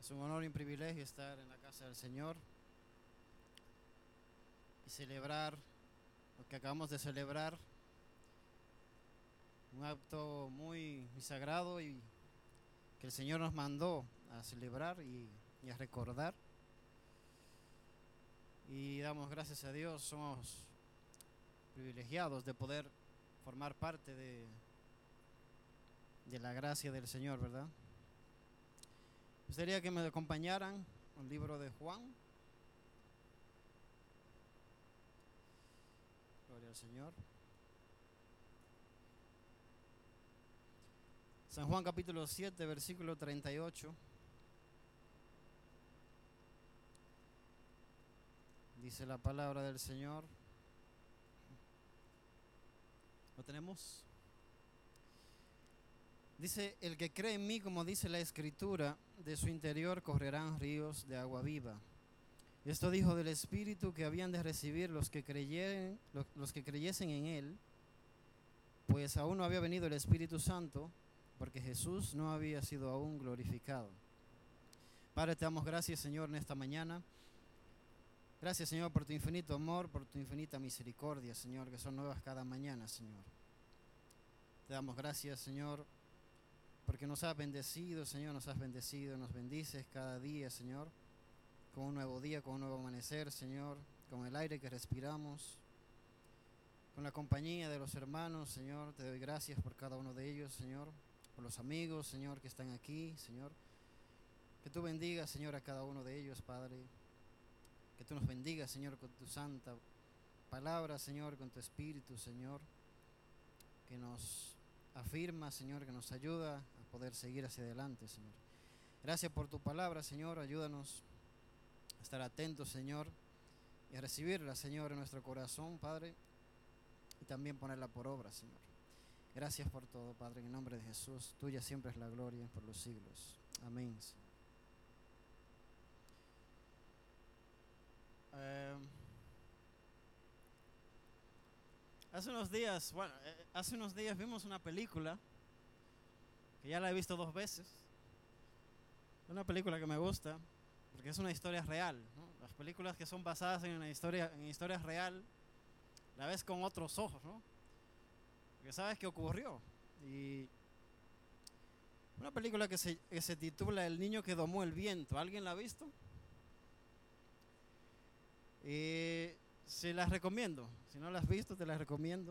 Es un honor y un privilegio estar en la casa del Señor y celebrar lo que acabamos de celebrar, un acto muy sagrado y que el Señor nos mandó a celebrar y a recordar. Y damos gracias a Dios, somos privilegiados de poder formar parte de la gracia del Señor, ¿verdad? Me gustaría que me acompañaran al libro de Juan. Gloria al Señor. San Juan capítulo 7, versículo 38. Dice la palabra del Señor. ¿Lo tenemos? Dice, el que cree en mí, como dice la Escritura, de su interior correrán ríos de agua viva. Esto dijo del Espíritu que habían de recibir los que creyesen en Él, pues aún no había venido el Espíritu Santo, porque Jesús no había sido aún glorificado. Padre, te damos gracias, Señor, en esta mañana. Gracias, Señor, por tu infinito amor, por tu infinita misericordia, Señor, que son nuevas cada mañana, Señor. Te damos gracias, Señor, porque nos has bendecido, Señor, nos bendices cada día, Señor, con un nuevo día, con un nuevo amanecer, Señor, con el aire que respiramos, con la compañía de los hermanos, Señor. Te doy gracias por cada uno de ellos, Señor, por los amigos, Señor, que están aquí, Señor. Que tú bendigas, Señor, a cada uno de ellos, Padre. Que tú nos bendigas, Señor, con tu santa palabra, Señor, con tu espíritu, Señor, que nos afirma, Señor, que nos ayuda a poder seguir hacia adelante, Señor. Gracias por tu palabra, Señor. Ayúdanos a estar atentos, Señor, y a recibirla, Señor, en nuestro corazón, Padre, y también ponerla por obra, Señor. Gracias por todo, Padre, en el nombre de Jesús. Tuya siempre es la gloria por los siglos. Amén, Señor. Hace unos días vimos una película que ya la he visto 2 veces. Una película que me gusta porque es una historia real, ¿no? Las películas que son basadas en historia real, la ves con otros ojos, ¿no? Porque sabes qué ocurrió. Y una película que se titula El niño que domó el viento. ¿Alguien la ha visto? Se las recomiendo. Si no la has visto, te la recomiendo.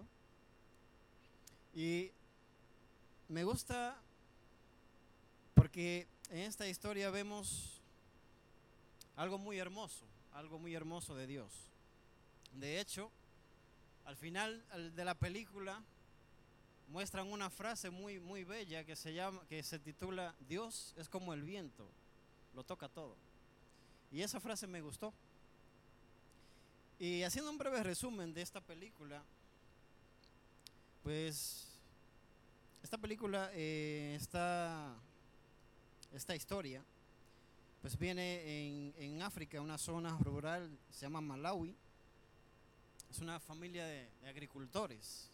Y me gusta porque en esta historia vemos algo muy hermoso de Dios. De hecho, al final de la película muestran una frase muy bella que se titula Dios es como el viento, lo toca todo. Y esa frase me gustó. Y haciendo un breve resumen de esta película, pues esta película, esta historia, pues viene en África, una zona rural, se llama Malawi. Es una familia de agricultores.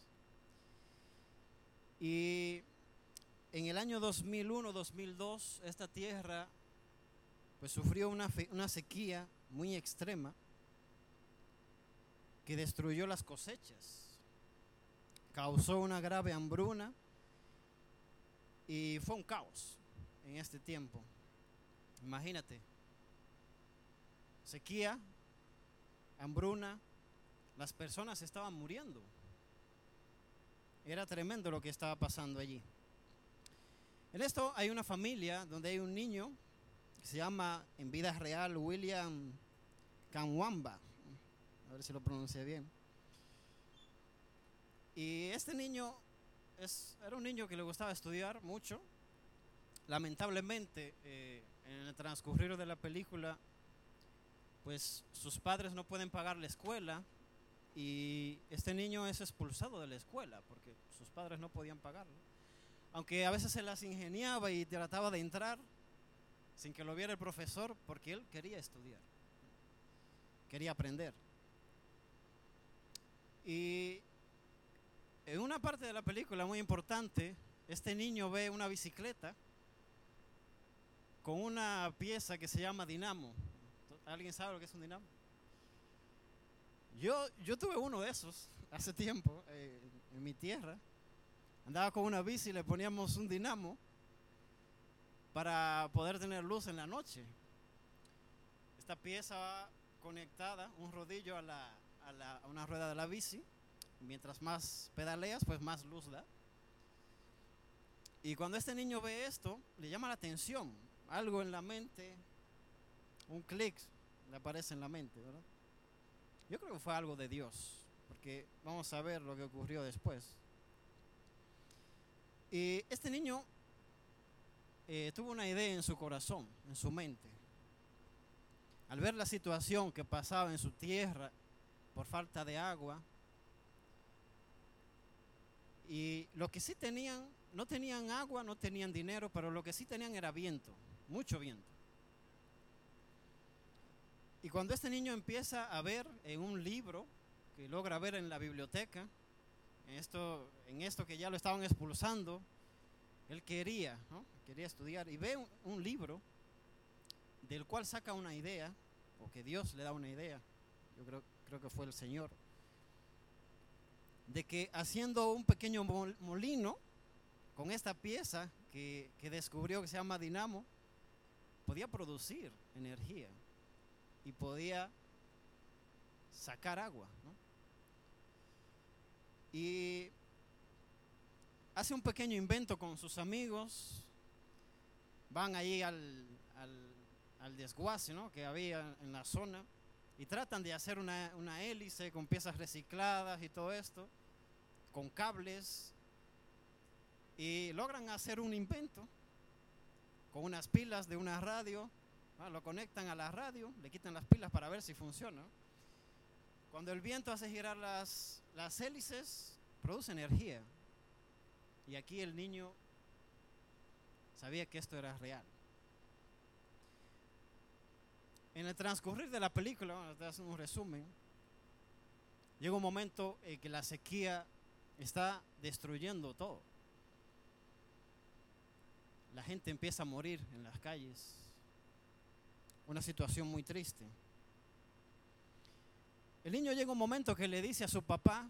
Y en el año 2001-2002, esta tierra pues sufrió una sequía muy extrema que destruyó las cosechas, causó una grave hambruna y fue un caos en este tiempo. Imagínate, sequía, hambruna, las personas estaban muriendo. Era tremendo lo que estaba pasando allí. En esto hay una familia donde hay un niño que se llama en vida real William Kanwamba. A ver si lo pronuncié bien. Y este niño era un niño que le gustaba estudiar mucho. Lamentablemente, en el transcurrir de la película, pues sus padres no pueden pagar la escuela y este niño es expulsado de la escuela porque sus padres no podían pagarlo. Aunque a veces se las ingeniaba y trataba de entrar sin que lo viera el profesor porque él quería estudiar, quería aprender. Y en una parte de la película muy importante, este niño ve una bicicleta con una pieza que se llama dinamo. ¿Alguien sabe lo que es un dinamo? Yo tuve uno de esos hace tiempo en mi tierra. Andaba con una bici y le poníamos un dinamo para poder tener luz en la noche. Esta pieza va conectada, un rodillo a una rueda de la bici. Mientras más pedaleas, pues más luz da. Y cuando este niño ve esto, le llama la atención. Algo en la mente, un clic le aparece en la mente, ¿verdad? Yo creo que fue algo de Dios, porque vamos a ver lo que ocurrió después. Y este niño tuvo una idea en su corazón, en su mente. Al ver la situación que pasaba en su tierra por falta de agua, y lo que sí tenían, no tenían agua, no tenían dinero, pero lo que sí tenían era viento, mucho viento. Y cuando este niño empieza a ver en un libro, que logra ver en la biblioteca, en esto que ya lo estaban expulsando, él quería, ¿no? Quería estudiar, y ve un libro del cual saca una idea, o que Dios le da una idea, yo creo que fue el Señor, de que haciendo un pequeño molino con esta pieza que descubrió, que se llama dinamo, podía producir energía y podía sacar agua, ¿no? Y hace un pequeño invento con sus amigos, van ahí al desguace, ¿no?, que había en la zona, y tratan de hacer una hélice con piezas recicladas y todo esto, con cables, y logran hacer un invento con unas pilas de una radio. Lo conectan a la radio, le quitan las pilas para ver si funciona. Cuando el viento hace girar las hélices, produce energía. Y aquí el niño sabía que esto era real. En el transcurrir de la película, te hacen un resumen, llega un momento en que la sequía está destruyendo todo. La gente empieza a morir en las calles. Una situación muy triste. El niño llega un momento que le dice a su papá,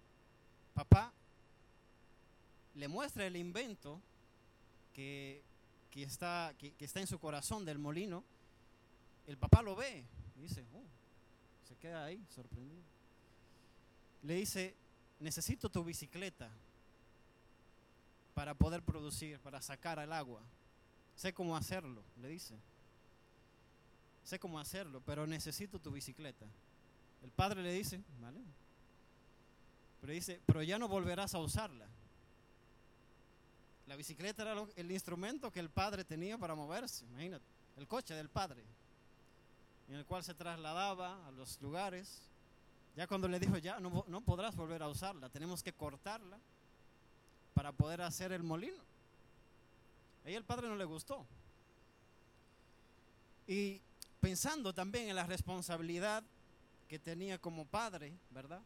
le muestra el invento que está en su corazón del molino. El papá lo ve y dice, se queda ahí sorprendido. Le dice, necesito tu bicicleta para poder producir, para sacar el agua. Sé cómo hacerlo, le dice. Sé cómo hacerlo, pero necesito tu bicicleta. El padre le dice, vale. Pero dice, pero ya no volverás a usarla. La bicicleta era el instrumento que el padre tenía para moverse, imagínate, el coche del padre, en el cual se trasladaba a los lugares. Ya cuando le dijo, ya no podrás volver a usarla, tenemos que cortarla para poder hacer el molino. Ahí el padre no le gustó. Y pensando también en la responsabilidad que tenía como padre, ¿verdad?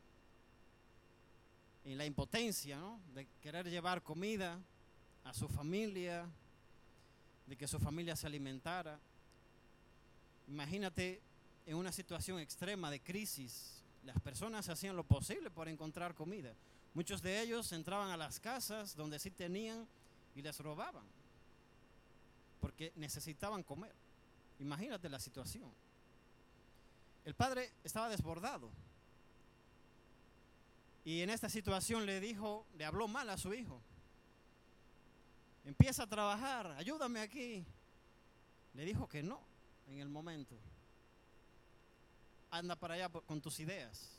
En la impotencia, ¿no?, de querer llevar comida a su familia, de que su familia se alimentara. Imagínate en una situación extrema de crisis, las personas hacían lo posible por encontrar comida. Muchos de ellos entraban a las casas donde sí tenían y les robaban, porque necesitaban comer. Imagínate la situación. El padre estaba desbordado. Y en esta situación le habló mal a su hijo. Empieza a trabajar, ayúdame aquí. Le dijo que no en el momento. Anda para allá con tus ideas.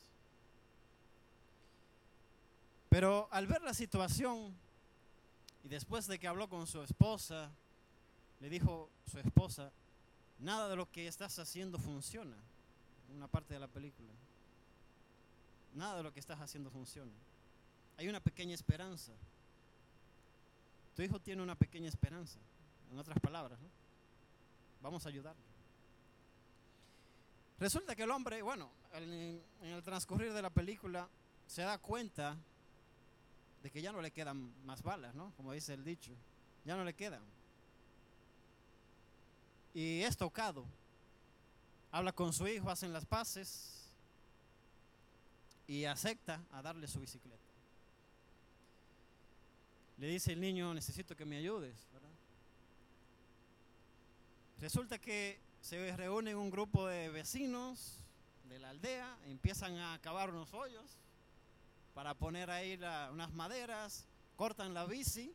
Pero al ver la situación y después de que habló con su esposa, le dijo su esposa, nada de lo que estás haciendo funciona. Una parte de la película. Nada de lo que estás haciendo funciona. Hay una pequeña esperanza. Tu hijo tiene una pequeña esperanza. En otras palabras, ¿no? Vamos a ayudarlo. Resulta que el hombre, bueno, en el transcurrir de la película se da cuenta de que ya no le quedan más balas, ¿no? Como dice el dicho, ya no le quedan. y es tocado. Habla con su hijo, hacen las paces y acepta a darle su bicicleta. Le dice el niño: necesito que me ayudes, ¿verdad? Resulta que se reúne un grupo de vecinos de la aldea, empiezan a cavar unos hoyos para poner ahí unas maderas, cortan la bici.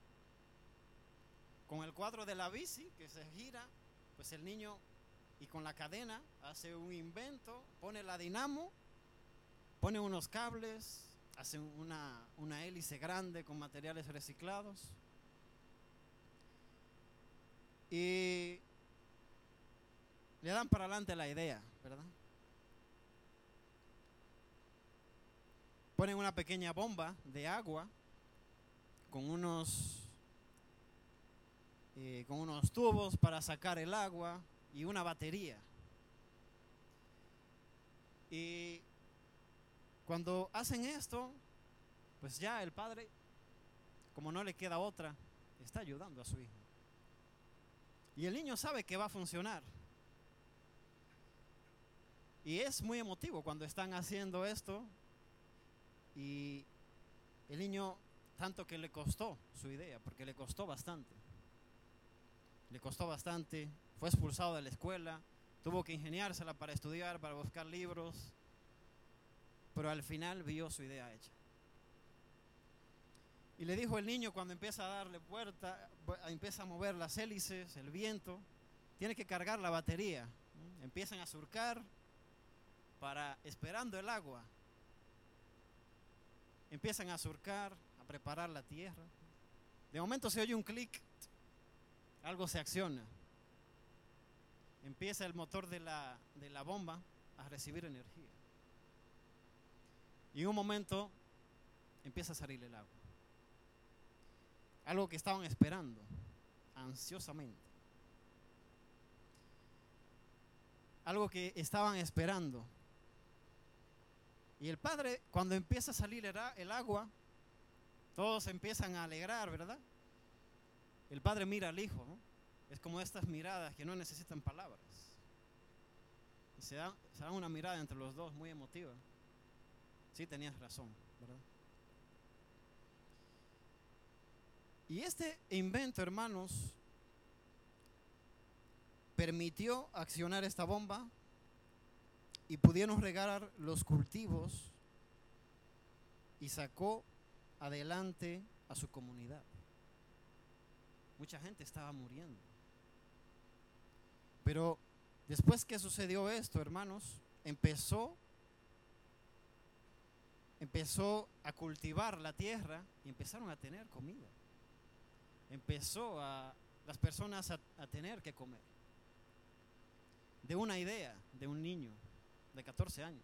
Con el cuadro de la bici que se gira, pues el niño, y con la cadena, hace un invento, pone la dinamo, pone unos cables, hace una hélice grande con materiales reciclados y le dan para adelante la idea, ¿verdad? Ponen una pequeña bomba de agua con unos tubos para sacar el agua y una batería. Y cuando hacen esto, pues ya el padre, como no le queda otra, está ayudando a su hijo. Y el niño sabe que va a funcionar. Y es muy emotivo cuando están haciendo esto. Y el niño, tanto que le costó su idea, porque le costó bastante. Le costó bastante, fue expulsado de la escuela, tuvo que ingeniársela para estudiar, para buscar libros, pero al final vio su idea hecha. Y le dijo el niño, cuando empieza a darle vuelta, empieza a mover las hélices, el viento, tiene que cargar la batería. Empiezan a surcar esperando el agua. Empiezan a surcar, a preparar la tierra. De momento se oye un clic, algo se acciona. Empieza el motor de la bomba a recibir energía. Y en un momento empieza a salir el agua. Algo que estaban esperando ansiosamente. Algo que estaban esperando. Y el padre, cuando empieza a salir el agua, todos empiezan a alegrar, ¿verdad? El padre mira al hijo, ¿no? Es como estas miradas que no necesitan palabras. Y se dan una mirada entre los dos muy emotiva. Sí, tenías razón, ¿verdad? Y este invento, hermanos, permitió accionar esta bomba y pudieron regar los cultivos y sacó adelante a su comunidad. Mucha gente estaba muriendo. Pero después que sucedió esto, hermanos, empezó a cultivar la tierra y empezaron a tener comida. Empezó las personas a tener que comer. De una idea de un niño de 14 años.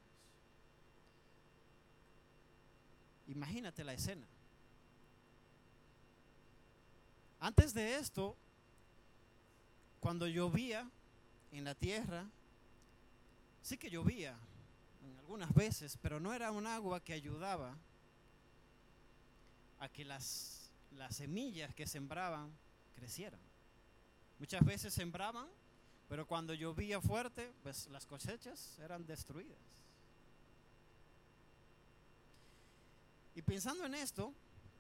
Imagínate la escena. Antes de esto, cuando llovía en la tierra, sí que llovía en algunas veces, pero no era un agua que ayudaba a que las semillas que sembraban crecieran. Muchas veces sembraban, pero cuando llovía fuerte, pues las cosechas eran destruidas. Y pensando en esto,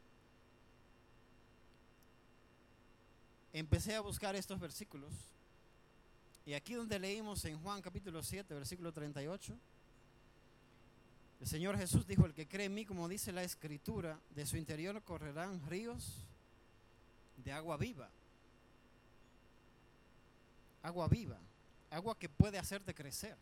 empecé a buscar estos versículos. Y aquí donde leímos en Juan capítulo 7, versículo 38, el Señor Jesús dijo: el que cree en mí, como dice la Escritura, de su interior correrán ríos de agua viva. Agua viva, agua que puede hacerte crecer.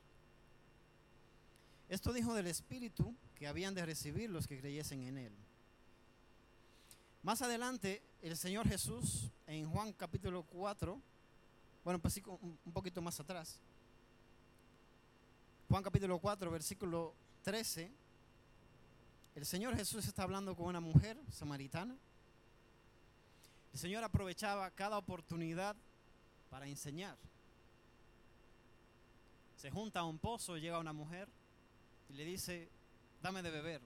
Esto dijo del Espíritu que habían de recibir los que creyesen en Él. Más adelante, el Señor Jesús, en Juan capítulo 4, bueno, pues sí, un poquito más atrás, Juan capítulo 4, versículo 13, el Señor Jesús está hablando con una mujer samaritana. El Señor aprovechaba cada oportunidad para enseñar. Se junta a un pozo, llega una mujer y le dice: dame de beber.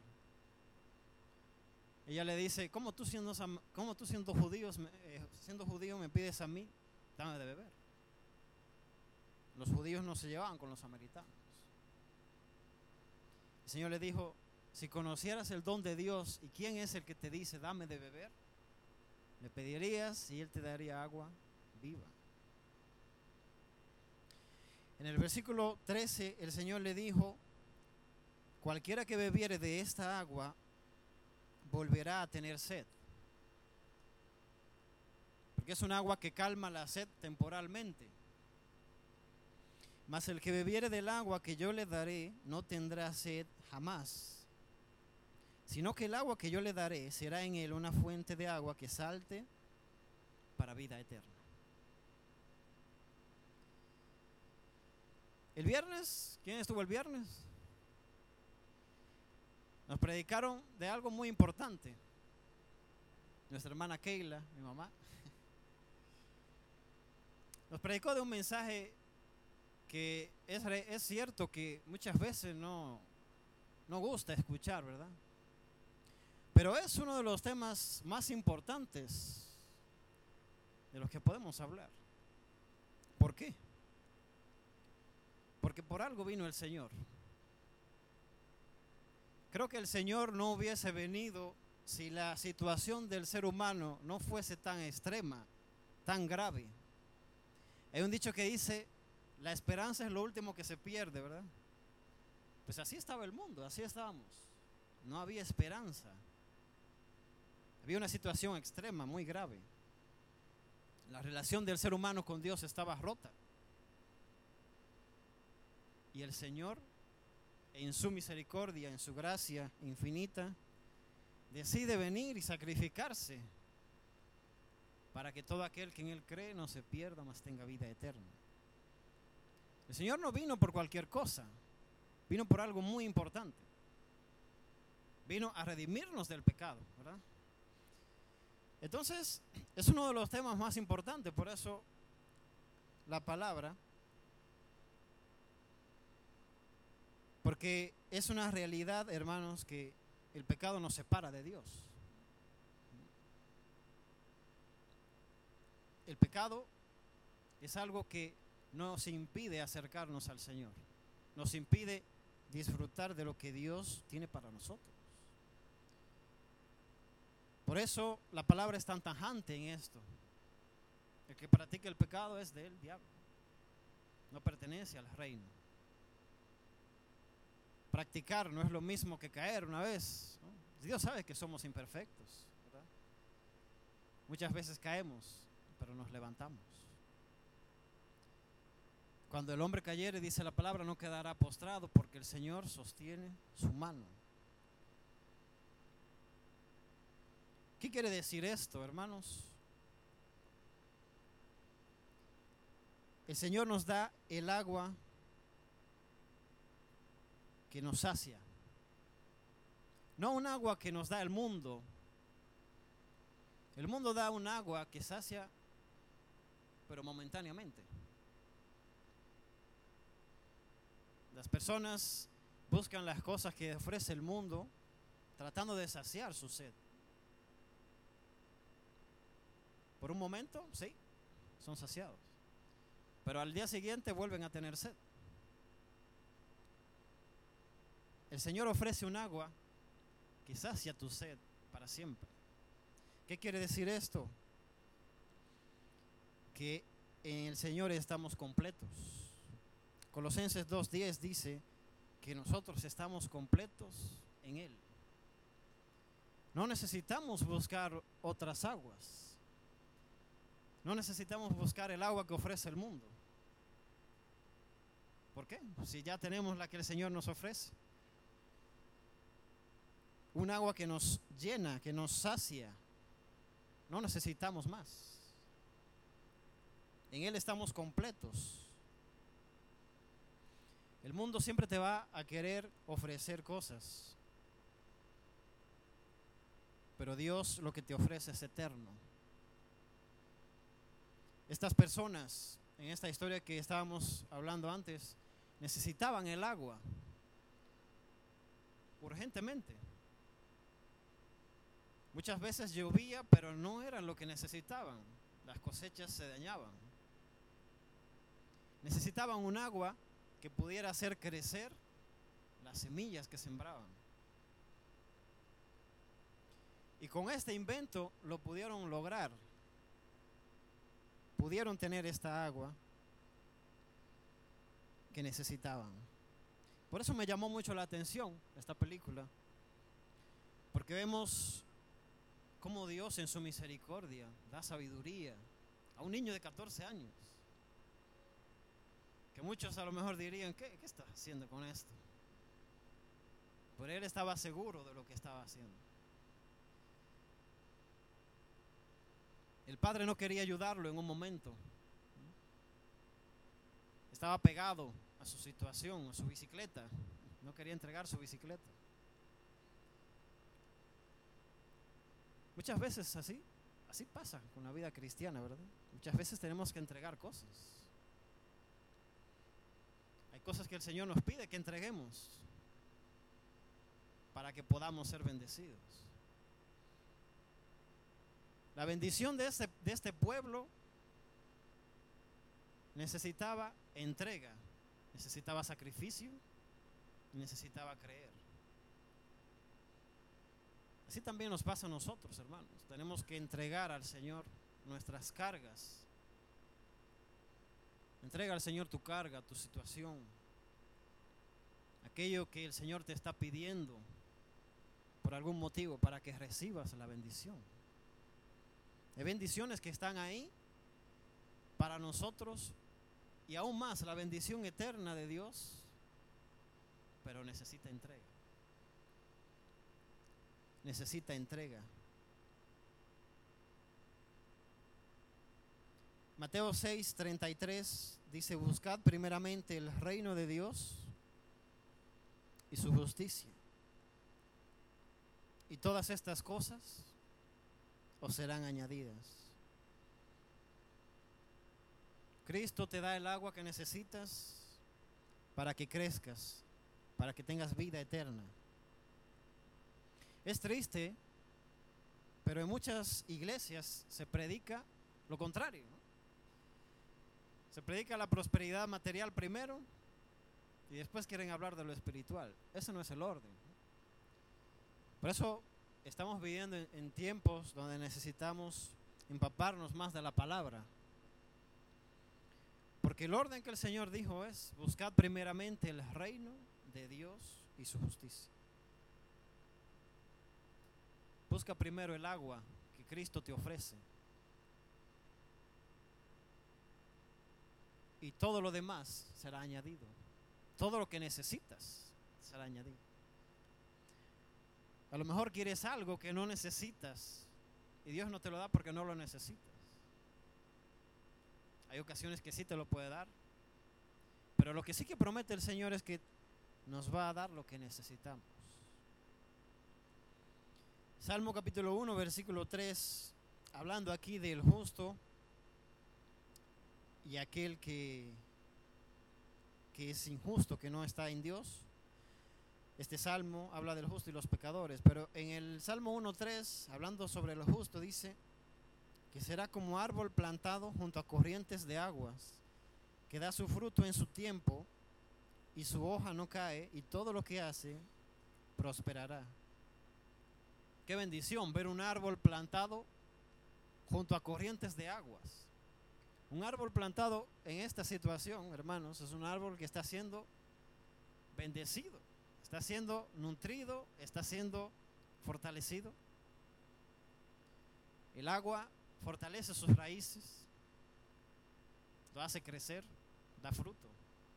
Ella le dice: ¿cómo tú siendo judío me pides a mí? Dame de beber. Los judíos no se llevaban con los samaritanos. El Señor le dijo: si conocieras el don de Dios y quién es el que te dice dame de beber, le pedirías y Él te daría agua viva. En el versículo 13 el Señor le dijo: cualquiera que bebiere de esta agua volverá a tener sed, porque es un agua que calma la sed temporalmente. Mas el que bebiere del agua que yo le daré no tendrá sed jamás, sino que el agua que yo le daré será en él una fuente de agua que salte para vida eterna. El viernes, ¿quién estuvo el viernes? Nos predicaron de algo muy importante. Nuestra hermana Keila, mi mamá, nos predicó de un mensaje que es cierto que muchas veces no gusta escuchar, ¿verdad? Pero es uno de los temas más importantes de los que podemos hablar. ¿Por qué? Porque por algo vino el Señor. Creo que el Señor no hubiese venido si la situación del ser humano no fuese tan extrema, tan grave. Hay un dicho que dice: la esperanza es lo último que se pierde, ¿verdad? Pues así estaba el mundo, así estábamos. No había esperanza. Había una situación extrema, muy grave. La relación del ser humano con Dios estaba rota. Y el Señor, en su misericordia, en su gracia infinita, decide venir y sacrificarse para que todo aquel que en Él cree no se pierda, mas tenga vida eterna. El Señor no vino por cualquier cosa, vino por algo muy importante. Vino a redimirnos del pecado, ¿verdad? Entonces, es uno de los temas más importantes, por eso la palabra, porque es una realidad, hermanos, que el pecado nos separa de Dios. El pecado es algo que nos impide acercarnos al Señor, nos impide disfrutar de lo que Dios tiene para nosotros. Por eso la palabra es tan tajante en esto: el que practica el pecado es del diablo, no pertenece al reino. Practicar no es lo mismo que caer una vez, ¿no? Dios sabe que somos imperfectos, ¿verdad? Muchas veces caemos, pero nos levantamos. Cuando el hombre cayere, dice la palabra, no quedará postrado, porque el Señor sostiene su mano. ¿Qué quiere decir esto, hermanos? El Señor nos da el agua que nos sacia, no un agua que nos da el mundo. El mundo da un agua que sacia, pero momentáneamente. Las personas buscan las cosas que ofrece el mundo tratando de saciar su sed. Por un momento, sí, son saciados, pero al día siguiente vuelven a tener sed. El Señor ofrece un agua que sacia tu sed para siempre. ¿Qué quiere decir esto? Que en el Señor estamos completos. Colosenses 2:10 dice que nosotros estamos completos en Él. No necesitamos buscar otras aguas. No necesitamos buscar el agua que ofrece el mundo. ¿Por qué? Si ya tenemos la que el Señor nos ofrece. Un agua que nos llena, que nos sacia. No necesitamos más. En Él estamos completos. El mundo siempre te va a querer ofrecer cosas, pero Dios lo que te ofrece es eterno. Estas personas, en esta historia que estábamos hablando antes, necesitaban el agua urgentemente. Muchas veces llovía, pero no era lo que necesitaban. Las cosechas se dañaban. Necesitaban un agua que pudiera hacer crecer las semillas que sembraban. Y con este invento lo pudieron lograr. Pudieron tener esta agua que necesitaban. Por eso me llamó mucho la atención esta película, porque vemos cómo Dios en su misericordia da sabiduría a un niño de 14 años, que muchos a lo mejor dirían, ¿qué estás haciendo con esto? Pero él estaba seguro de lo que estaba haciendo. El padre no quería ayudarlo en un momento. Estaba pegado a su situación, a su bicicleta. No quería entregar su bicicleta. Muchas veces así pasa con la vida cristiana, ¿verdad? Muchas veces tenemos que entregar cosas. Hay cosas que el Señor nos pide que entreguemos para que podamos ser bendecidos. La bendición de este pueblo necesitaba entrega, necesitaba sacrificio, necesitaba creer. Así también nos pasa a nosotros, hermanos. Tenemos que entregar al Señor nuestras cargas. Entrega al Señor tu carga, tu situación, aquello que el Señor te está pidiendo por algún motivo para que recibas la bendición. Hay bendiciones que están ahí para nosotros y aún más la bendición eterna de Dios, pero necesita entrega. Necesita entrega. Mateo 6:33 dice: buscad primeramente el reino de Dios y su justicia, y todas estas cosas os serán añadidas. Cristo te da el agua que necesitas para que crezcas, para que tengas vida eterna. Es triste, pero en muchas iglesias se predica lo contrario, ¿no? Se predica la prosperidad material primero y después quieren hablar de lo espiritual. Ese no es el orden. Por eso estamos viviendo en tiempos donde necesitamos empaparnos más de la palabra. Porque el orden que el Señor dijo es: buscad primeramente el reino de Dios y su justicia. Busca primero el agua que Cristo te ofrece. Y todo lo demás será añadido. Todo lo que necesitas será añadido. A lo mejor quieres algo que no necesitas y Dios no te lo da porque no lo necesitas. Hay ocasiones que sí te lo puede dar, pero lo que sí que promete el Señor es que nos va a dar lo que necesitamos. Salmo capítulo 1, versículo 3, hablando aquí del justo y aquel que es injusto, que no está en Dios. Este salmo habla del justo y los pecadores, pero en el Salmo 1:3, hablando sobre lo justo, dice que será como árbol plantado junto a corrientes de aguas, que da su fruto en su tiempo y su hoja no cae, y todo lo que hace prosperará. Qué bendición ver un árbol plantado junto a corrientes de aguas. Un árbol plantado en esta situación, hermanos, es un árbol que está siendo bendecido, está siendo nutrido, está siendo fortalecido. El agua fortalece sus raíces, lo hace crecer, da fruto.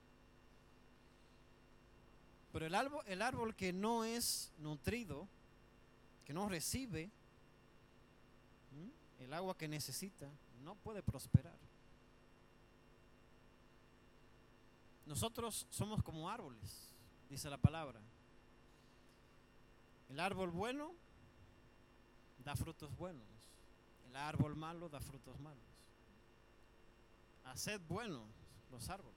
Pero el árbol que no es nutrido, que no recibe el agua que necesita, no puede prosperar. Nosotros somos como árboles, dice la palabra. El árbol bueno da frutos buenos. El árbol malo da frutos malos. Haced buenos los árboles.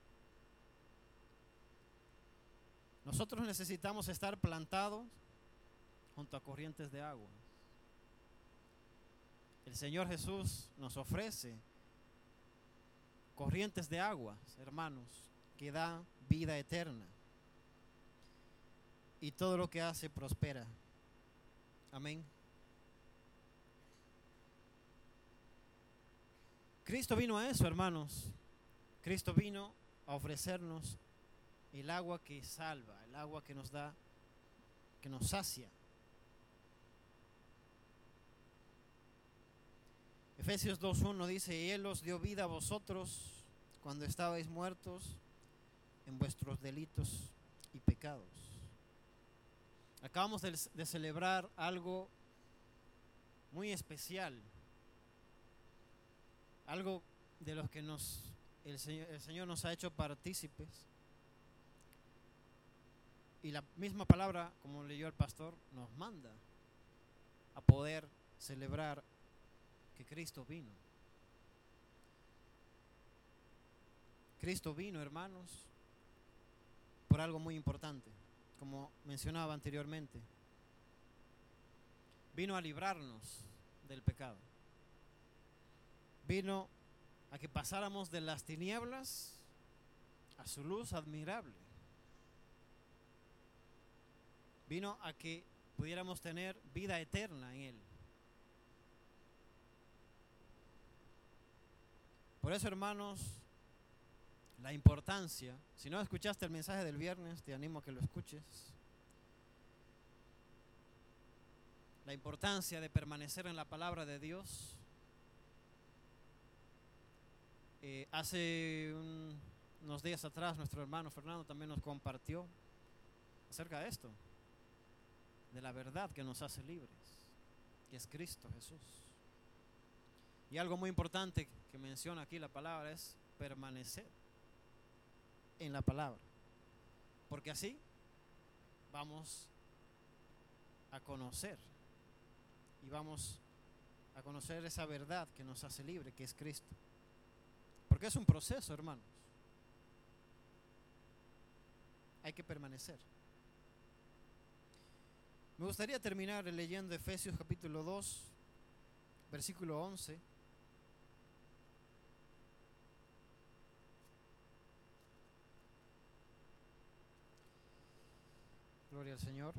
Nosotros necesitamos estar plantados junto a corrientes de agua. El Señor Jesús nos ofrece corrientes de aguas, hermanos, que da vida eterna. Y todo lo que hace prospera. Amén. Cristo vino a eso, hermanos. Cristo vino a ofrecernos el agua que salva, el agua que nos da, que nos sacia. Efesios 2:1 dice: y Él os dio vida a vosotros cuando estabais muertos en vuestros delitos y pecados. Acabamos de celebrar algo muy especial, algo de los que el Señor nos ha hecho partícipes. Y la misma palabra, como leyó el pastor, nos manda a poder celebrar que Cristo vino. Cristo vino, hermanos, por algo muy importante, como mencionaba anteriormente. Vino a librarnos del pecado. Vino a que pasáramos de las tinieblas a su luz admirable. Vino a que pudiéramos tener vida eterna en Él. Por eso, hermanos, la importancia, si no escuchaste el mensaje del viernes, te animo a que lo escuches. La importancia de permanecer en la palabra de Dios. Hace unos días atrás nuestro hermano Fernando también nos compartió acerca de esto, de la verdad que nos hace libres, que es Cristo Jesús. Y algo muy importante que menciona aquí la palabra es permanecer en la palabra, porque así vamos a conocer y vamos a conocer esa verdad que nos hace libre, que es Cristo. Porque es un proceso, hermanos. Hay que permanecer. Me gustaría terminar leyendo Efesios capítulo 2, versículo 11. Gloria al Señor.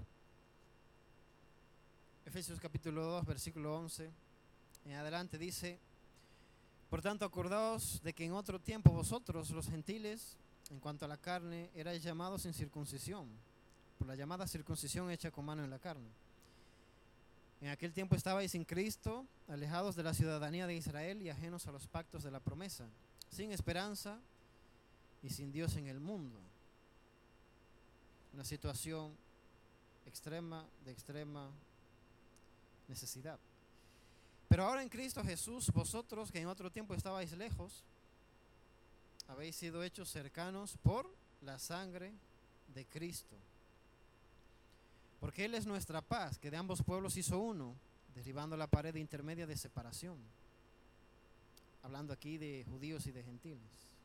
Efesios capítulo 2, versículo 11. En adelante dice: por tanto, acordaos de que en otro tiempo vosotros, los gentiles, en cuanto a la carne, erais llamados sin circuncisión, por la llamada circuncisión hecha con mano en la carne. En aquel tiempo estabais sin Cristo, alejados de la ciudadanía de Israel y ajenos a los pactos de la promesa, sin esperanza y sin Dios en el mundo. Una situación extrema, de extrema necesidad. Pero ahora en Cristo Jesús, vosotros que en otro tiempo estabais lejos, habéis sido hechos cercanos por la sangre de Cristo. Porque Él es nuestra paz, que de ambos pueblos hizo uno, derribando la pared intermedia de separación. Hablando aquí de judíos y de gentiles.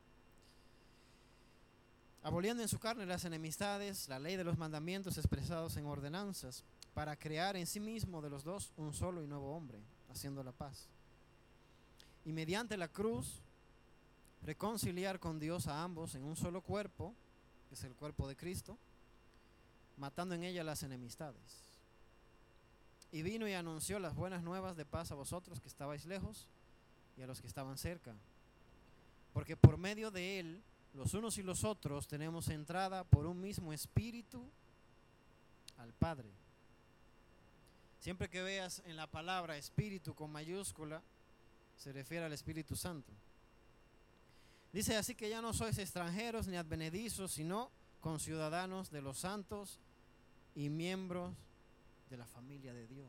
Aboliendo en su carne las enemistades, la ley de los mandamientos expresados en ordenanzas, para crear en sí mismo de los dos un solo y nuevo hombre, haciendo la paz. Y mediante la cruz, reconciliar con Dios a ambos en un solo cuerpo, que es el cuerpo de Cristo, matando en ella las enemistades. Y vino y anunció las buenas nuevas de paz a vosotros que estabais lejos y a los que estaban cerca. Porque por medio de Él, los unos y los otros tenemos entrada por un mismo espíritu al Padre. Siempre que veas en la palabra espíritu con mayúscula, se refiere al Espíritu Santo. Dice: así que ya no sois extranjeros ni advenedizos, sino conciudadanos de los santos y miembros de la familia de Dios.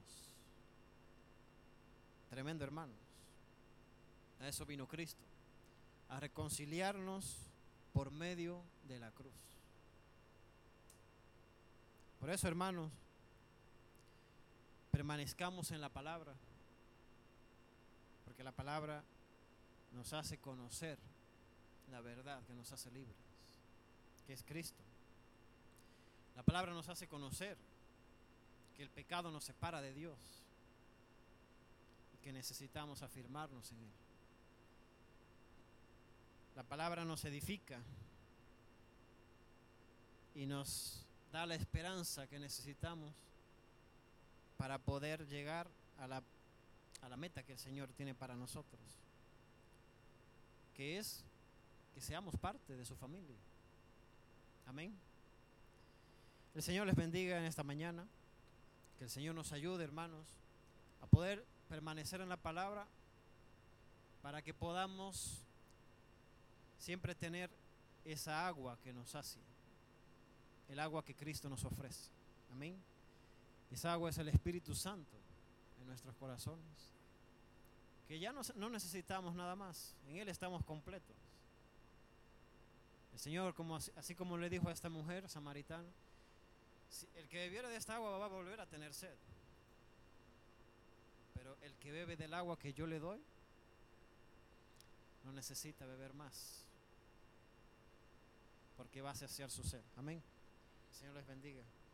Tremendo, hermanos. A eso vino Cristo, a reconciliarnos por medio de la cruz. Por eso, hermanos, permanezcamos en la palabra, porque la palabra nos hace conocer la verdad que nos hace libres, que es Cristo. La palabra nos hace conocer que el pecado nos separa de Dios y que necesitamos afirmarnos en Él. La palabra nos edifica y nos da la esperanza que necesitamos para poder llegar a la meta que el Señor tiene para nosotros, que es que seamos parte de su familia. Amén. El Señor les bendiga en esta mañana. Que el Señor nos ayude, hermanos, a poder permanecer en la palabra para que podamos siempre tener esa agua que nos sacia, el agua que Cristo nos ofrece. Amén. Esa agua es el Espíritu Santo en nuestros corazones, que ya no necesitamos nada más, en Él estamos completos. El Señor, así como le dijo a esta mujer samaritana, el que bebiera de esta agua va a volver a tener sed, pero el que bebe del agua que yo le doy no necesita beber más, porque va a saciar su sed. Amén. El Señor les bendiga.